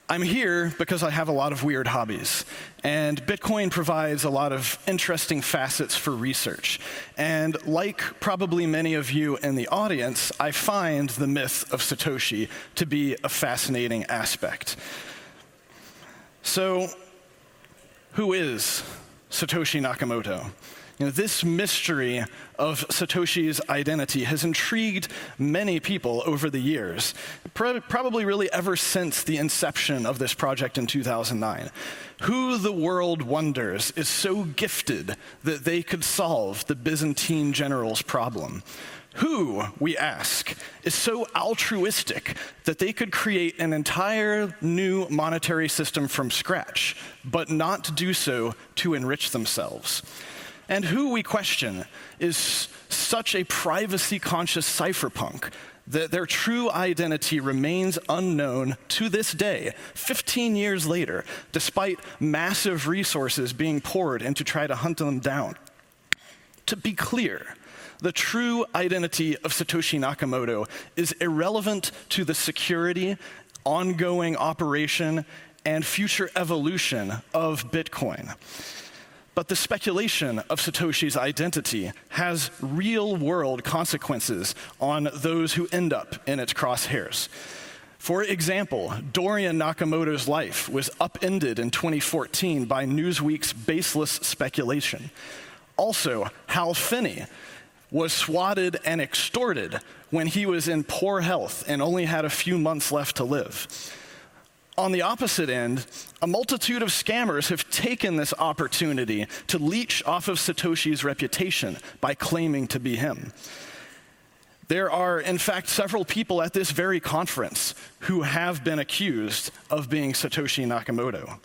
I'm here because I have a lot of weird hobbies, and Bitcoin provides a lot of interesting facets for research. And like probably many of you in the audience, I find the myth of Satoshi to be a fascinating aspect. So, who is Satoshi Nakamoto? This mystery of Satoshi's identity has intrigued many people over the years, probably really ever since the inception of this project in 2009. Who, the world wonders, is so gifted that they could solve the Byzantine general's problem? Who, we ask, is so altruistic that they could create an entire new monetary system from scratch, but not to do so to enrich themselves? And who, we question, is such a privacy-conscious cypherpunk that their true identity remains unknown to this day, 15 years later, despite massive resources being poured in to try to hunt them down. To be clear, the true identity of Satoshi Nakamoto is irrelevant to the security, ongoing operation, and future evolution of Bitcoin. But the speculation of Satoshi's identity has real-world consequences on those who end up in its crosshairs. For example, Dorian Nakamoto's life was upended in 2014 by Newsweek's baseless speculation. Also, Hal Finney was swatted and extorted when he was in poor health and only had a few months left to live. On the opposite end, a multitude of scammers have taken this opportunity to leech off of Satoshi's reputation by claiming to be him. There are, in fact, several people at this very conference who have been accused of being Satoshi Nakamoto.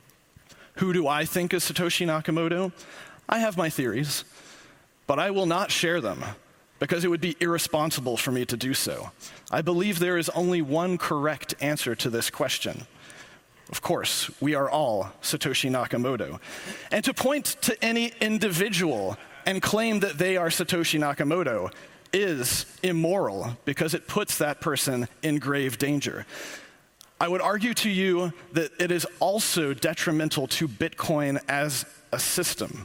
Who do I think is Satoshi Nakamoto? I have my theories, but I will not share them because it would be irresponsible for me to do so. I believe there is only one correct answer to this question. Of course, we are all Satoshi Nakamoto. And to point to any individual and claim that they are Satoshi Nakamoto is immoral because it puts that person in grave danger. I would argue to you that it is also detrimental to Bitcoin as a system.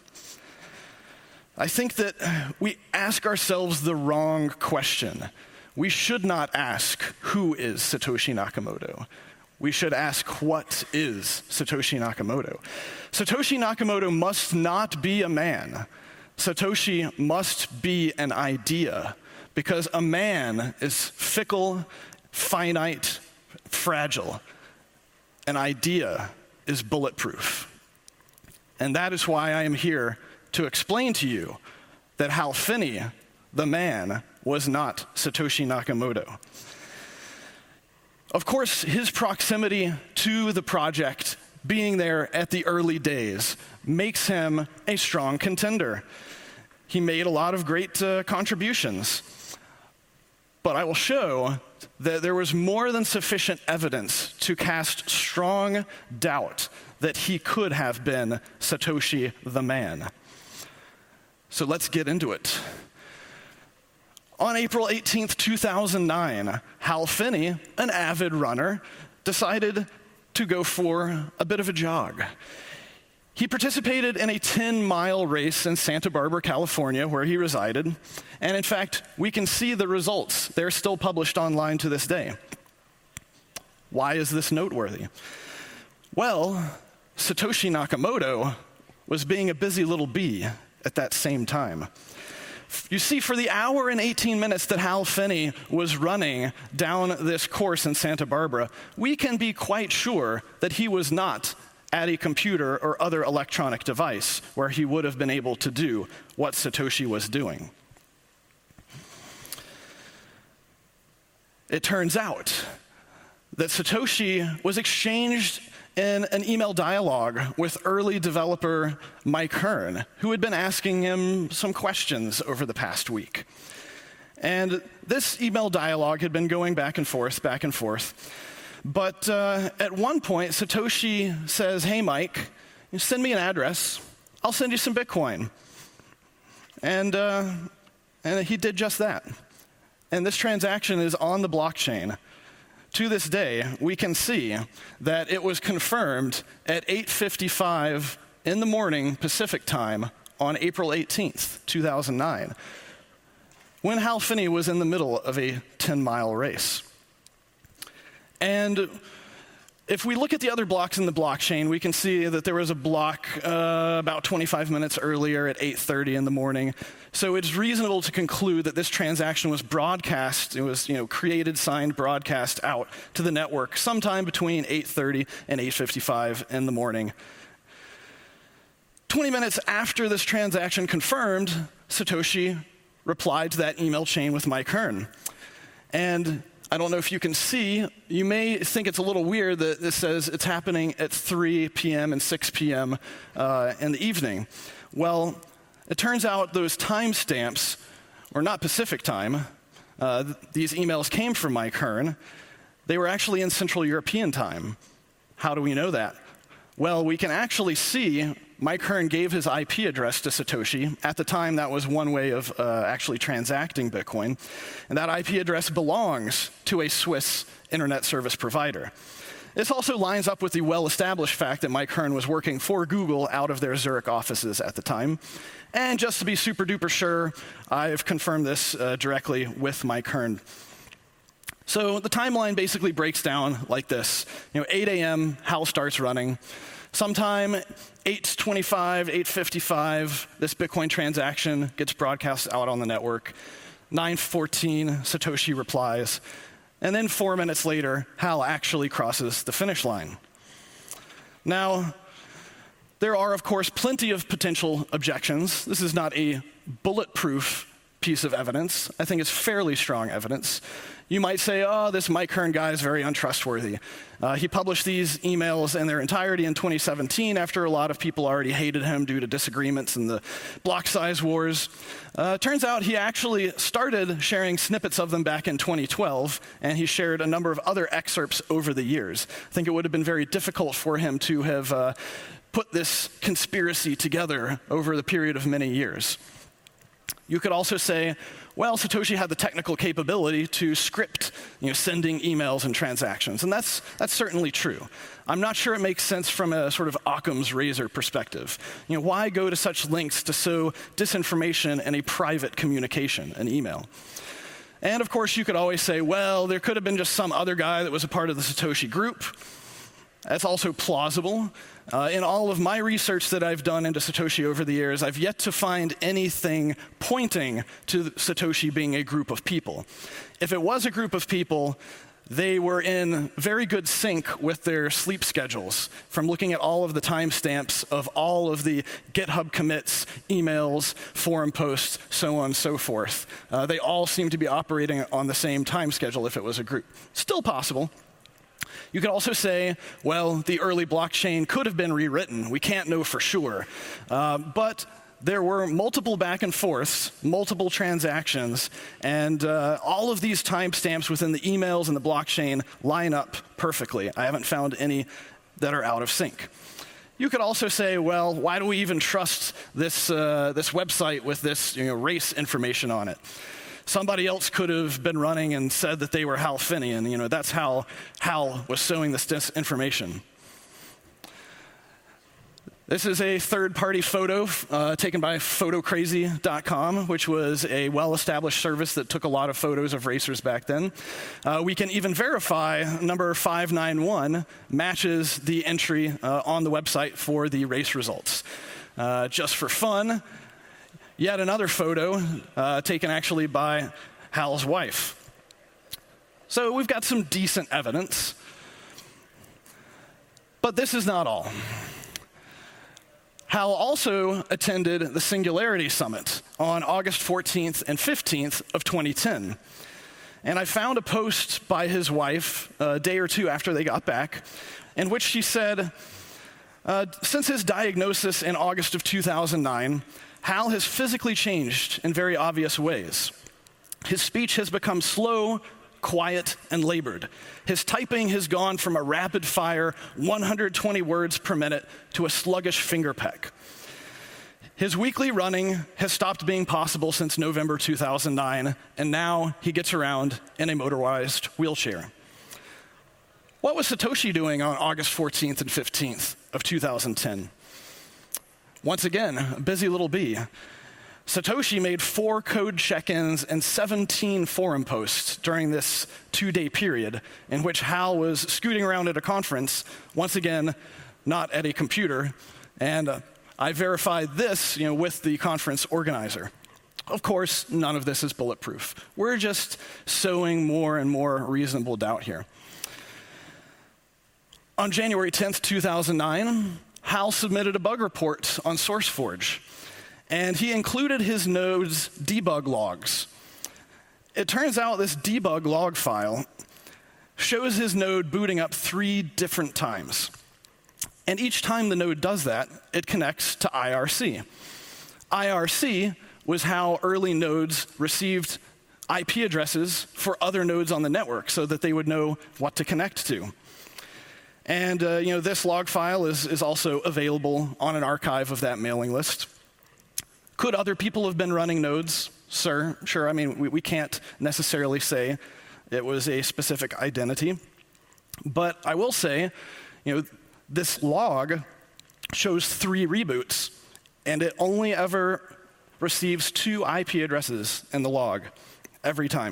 I think that we ask ourselves the wrong question. We should not ask, who is Satoshi Nakamoto? We should ask, what is Satoshi Nakamoto? Satoshi Nakamoto must not be a man. Satoshi must be an idea, because a man is fickle, finite, fragile. An idea is bulletproof. And that is why I am here to explain to you that Hal Finney, the man, was not Satoshi Nakamoto. Of course, his proximity to the project, being there at the early days, makes him a strong contender. He made a lot of great contributions. But I will show that there was more than sufficient evidence to cast strong doubt that he could have been Satoshi the man. So let's get into it. On April 18th, 2009, Hal Finney, an avid runner, decided to go for a bit of a jog. He participated in a 10-mile race in Santa Barbara, California, where he resided. And in fact, we can see the results. They're still published online to this day. Why is this noteworthy? Well, Satoshi Nakamoto was being a busy little bee at that same time. You see, for the hour and 18 minutes that Hal Finney was running down this course in Santa Barbara, we can be quite sure that he was not at a computer or other electronic device where he would have been able to do what Satoshi was doing. It turns out that Satoshi was exchanged in an email dialogue with early developer Mike Hearn, who had been asking him some questions over the past week. And this email dialogue had been going back and forth. But at one point, Satoshi says, "Hey, Mike, send me an address. I'll send you some Bitcoin." And he did just that. And this transaction is on the blockchain. to this day, we can see that it was confirmed at 8:55 in the morning Pacific time on April 18th, 2009, when Hal Finney was in the middle of a 10-mile race. And if we look at the other blocks in the blockchain, we can see that there was a block about 25 minutes earlier at 8:30 in the morning. So it's reasonable to conclude that this transaction was broadcast. It was, created, signed, broadcast out to the network sometime between 8:30 and 8:55 in the morning. 20 minutes after this transaction confirmed, Satoshi replied to that email chain with Mike Hearn. And I don't know if you can see, you may think it's a little weird that this says it's happening at 3 p.m. and 6 p.m. In the evening. Well, it turns out those timestamps were not Pacific time. These emails came from Mike Hearn. They were actually in Central European time. How do we know that? Well, we can actually see Mike Hearn gave his IP address to Satoshi. At the time, that was one way of actually transacting Bitcoin. And that IP address belongs to a Swiss internet service provider. This also lines up with the well-established fact that Mike Hearn was working for Google out of their Zurich offices at the time. And just to be super duper sure, I've confirmed this directly with Mike Hearn. So the timeline basically breaks down like this. 8 a.m., Hal starts running. Sometime 8:25, 8:55, this Bitcoin transaction gets broadcast out on the network. 9:14, Satoshi replies. And then 4 minutes later, Hal actually crosses the finish line. Now, there are, of course, plenty of potential objections. This is not a bulletproof piece of evidence. I think it's fairly strong evidence. You might say, oh, this Mike Hearn guy is very untrustworthy. He published these emails in their entirety in 2017 after a lot of people already hated him due to disagreements and the block size wars. Turns out he actually started sharing snippets of them back in 2012, and he shared a number of other excerpts over the years. I think it would have been very difficult for him to have put this conspiracy together over the period of many years. You could also say, well, Satoshi had the technical capability to script, sending emails and transactions, and that's certainly true. I'm not sure it makes sense from a sort of Occam's razor perspective. Why go to such lengths to sow disinformation in a private communication, an email? And of course, you could always say, well, there could have been just some other guy that was a part of the Satoshi group. That's also plausible. In all of my research that I've done into Satoshi over the years, I've yet to find anything pointing to Satoshi being a group of people. If it was a group of people, they were in very good sync with their sleep schedules from looking at all of the timestamps of all of the GitHub commits, emails, forum posts, so on and so forth. They all seem to be operating on the same time schedule if it was a group. Still possible. You could also say, well, the early blockchain could have been rewritten. We can't know for sure. But there were multiple back and forths, multiple transactions, and all of these timestamps within the emails and the blockchain line up perfectly. I haven't found any that are out of sync. You could also say, well, why do we even trust this website with this race information on it? Somebody else could have been running and said that they were Hal Finney, and that's how Hal was sowing this disinformation. This is a third-party photo taken by photocrazy.com, which was a well-established service that took a lot of photos of racers back then. We can even verify number 591 matches the entry on the website for the race results. Just for fun, yet another photo taken actually by Hal's wife. So we've got some decent evidence. But this is not all. Hal also attended the Singularity Summit on August 14th and 15th of 2010. And I found a post by his wife a day or two after they got back, in which she said, since his diagnosis in August of 2009, Hal has physically changed in very obvious ways. His speech has become slow, quiet, and labored. His typing has gone from a rapid-fire 120 words per minute to a sluggish finger peck. His weekly running has stopped being possible since November 2009, and now he gets around in a motorized wheelchair. What was Satoshi doing on August 14th and 15th of 2010? Once again, a busy little bee. Satoshi made 4 code check-ins and 17 forum posts during this 2-day period in which Hal was scooting around at a conference, once again, not at a computer. And I verified this with the conference organizer. Of course, none of this is bulletproof. We're just sowing more and more reasonable doubt here. On January 10th, 2009, Hal submitted a bug report on SourceForge, and he included his node's debug logs. It turns out this debug log file shows his node booting up 3 different times. And each time the node does that, it connects to IRC. IRC was how early nodes received IP addresses for other nodes on the network so that they would know what to connect to. And this log file is also available on an archive of that mailing list. Could other people have been running nodes? Sure. I mean, we can't necessarily say it was a specific identity. But I will say, this log shows 3 reboots, and it only ever receives 2 IP addresses in the log every time.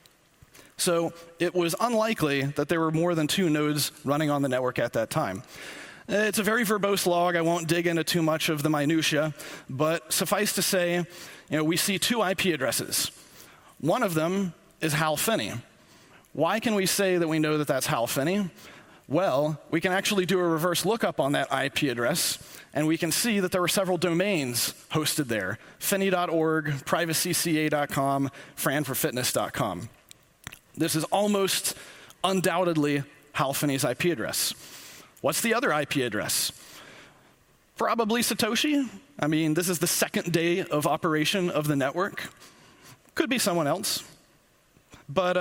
So it was unlikely that there were more than 2 nodes running on the network at that time. It's a very verbose log. I won't dig into too much of the minutia, but suffice to say, we see 2 IP addresses. One of them is Hal Finney. Why can we say that we know that that's Hal Finney? Well, we can actually do a reverse lookup on that IP address, and we can see that there were several domains hosted there: finney.org, privacyca.com, franforfitness.com. This is almost undoubtedly Hal Finney's IP address. What's the other IP address? Probably Satoshi. I mean, this is the 2nd day of operation of the network. Could be someone else. But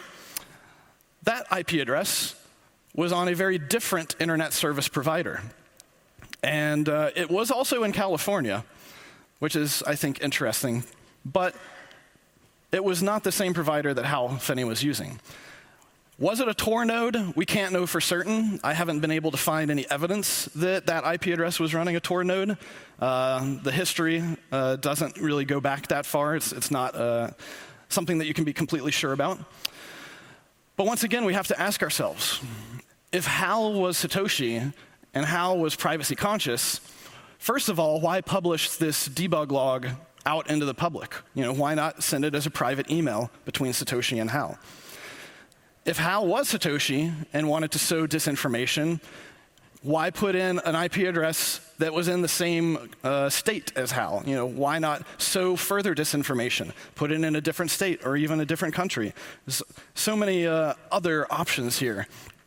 that IP address was on a very different internet service provider. And it was also in California, which is, I think, interesting. But it was not the same provider that Hal Finney was using. Was it a Tor node? We can't know for certain. I haven't been able to find any evidence that that IP address was running a Tor node. The history doesn't really go back that far. It's not something that you can be completely sure about. But once again, we have to ask ourselves, if Hal was Satoshi and Hal was privacy conscious, first of all, why publish this debug log out into the public? Why not send it as a private email between Satoshi and Hal? If Hal was Satoshi and wanted to sow disinformation, why put in an IP address that was in the same state as Hal? Why not sow further disinformation? Put it in a different state or even a different country. There's so many other options here.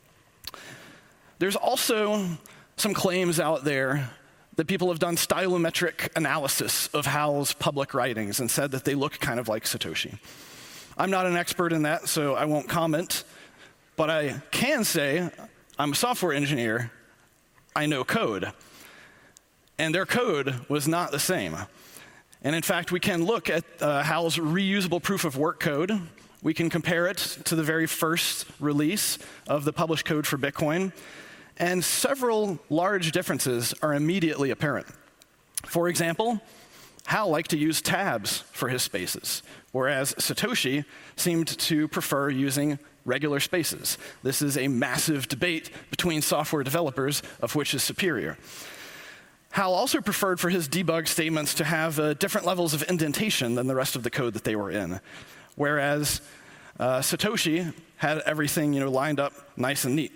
There's also some claims out there that people have done stylometric analysis of Hal's public writings and said that they look kind of like Satoshi. I'm not an expert in that, so I won't comment. But I can say I'm a software engineer. I know code. And their code was not the same. And in fact, we can look at Hal's reusable proof of work code. We can compare it to the very first release of the published code for Bitcoin. And several large differences are immediately apparent. For example, Hal liked to use tabs for his spaces, whereas Satoshi seemed to prefer using regular spaces. This is a massive debate between software developers of which is superior. Hal also preferred for his debug statements to have different levels of indentation than the rest of the code that they were in, whereas Satoshi had everything lined up nice and neat.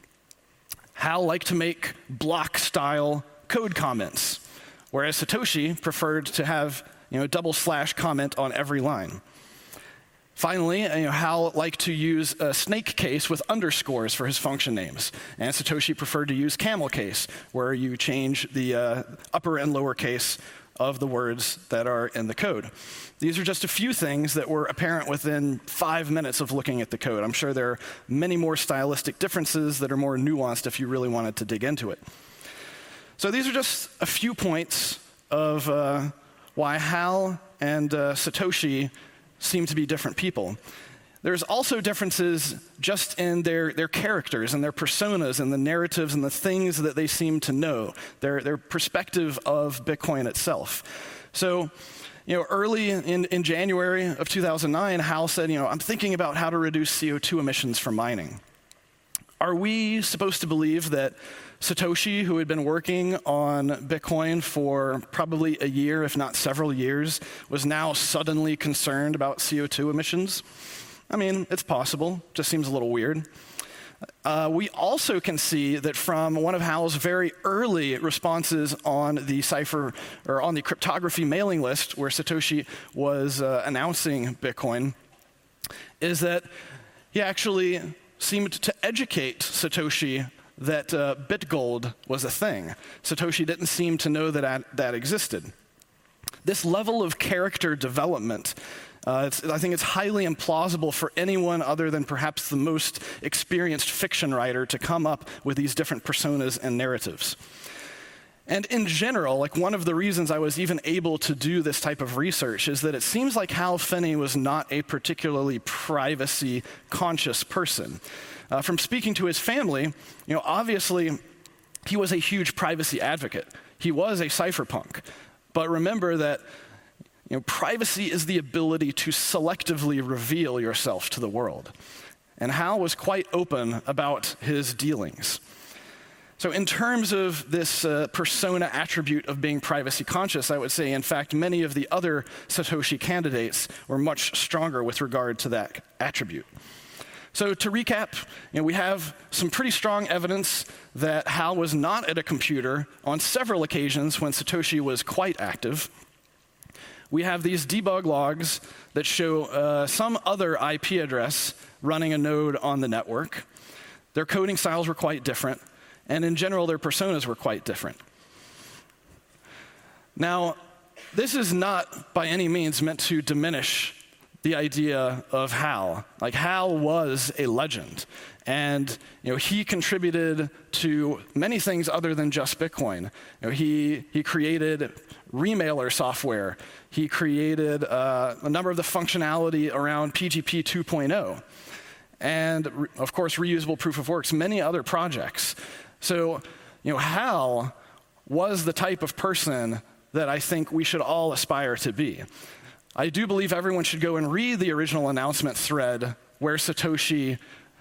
Hal liked to make block-style code comments, whereas Satoshi preferred to have double slash comment on every line. Finally, Hal liked to use a snake case with underscores for his function names, and Satoshi preferred to use camel case, where you change the upper and lower case of the words that are in the code. These are just a few things that were apparent within 5 minutes of looking at the code. I'm sure there are many more stylistic differences that are more nuanced if you really wanted to dig into it. So these are just a few points of why Hal and Satoshi seem to be different people. There's also differences just in their characters and their personas and the narratives and the things that they seem to know, their perspective of Bitcoin itself. So, early in January of 2009, Hal said, I'm thinking about how to reduce CO2 emissions from mining. Are we supposed to believe that Satoshi, who had been working on Bitcoin for probably a year, if not several years, was now suddenly concerned about CO2 emissions? I mean, it's possible, just seems a little weird. We also can see that from one of Hal's very early responses on the cipher, or on the cryptography mailing list where Satoshi was announcing Bitcoin, is that he actually seemed to educate Satoshi that BitGold was a thing. Satoshi didn't seem to know that existed. This level of character development, I think it's highly implausible for anyone other than perhaps the most experienced fiction writer to come up with these different personas and narratives. And in general, one of the reasons I was even able to do this type of research is that it seems like Hal Finney was not a particularly privacy-conscious person. From speaking to his family, obviously he was a huge privacy advocate. He was a cypherpunk. But remember that privacy is the ability to selectively reveal yourself to the world. And Hal was quite open about his dealings. So in terms of this persona attribute of being privacy conscious, I would say, in fact, many of the other Satoshi candidates were much stronger with regard to that attribute. So to recap, we have some pretty strong evidence that Hal was not at a computer on several occasions when Satoshi was quite active. We have these debug logs that show some other IP address running a node on the network. Their coding styles were quite different, and in general, their personas were quite different. Now, this is not by any means meant to diminish the idea of Hal. Hal was a legend, and he contributed to many things other than just Bitcoin. He created remailer software. He created a number of the functionality around PGP 2.0, and of course, reusable proof of works, many other projects. So, Hal was the type of person that I think we should all aspire to be. I do believe everyone should go and read the original announcement thread where Satoshi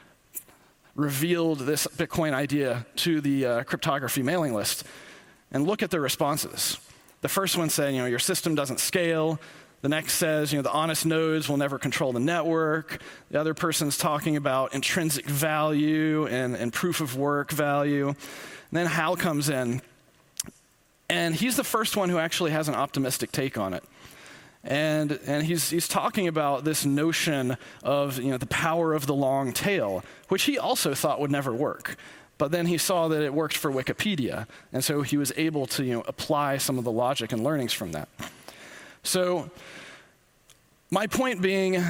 revealed this Bitcoin idea to the cryptography mailing list and look at the responses. The first one said, your system doesn't scale. The next says, the honest nodes will never control the network. The other person's talking about intrinsic value and proof of work value. And then Hal comes in, and he's the first one who actually has an optimistic take on it. And he's talking about this notion of the power of the long tail, which he also thought would never work. But then he saw that it worked for Wikipedia, and so he was able to apply some of the logic and learnings from that. So my point being,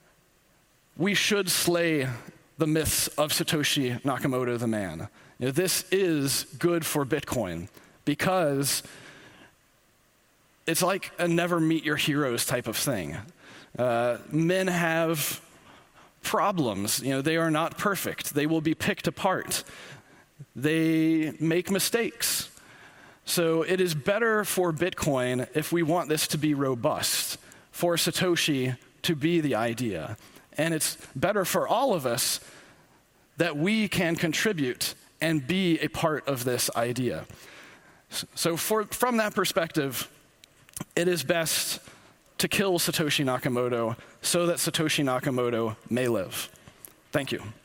we should slay the myths of Satoshi Nakamoto the man. This is good for Bitcoin because it's like a never meet your heroes type of thing. Men have problems. They are not perfect. They will be picked apart. They make mistakes. So it is better for Bitcoin, if we want this to be robust, for Satoshi to be the idea. And it's better for all of us that we can contribute and be a part of this idea. So from that perspective, it is best to kill Satoshi Nakamoto so that Satoshi Nakamoto may live. Thank you.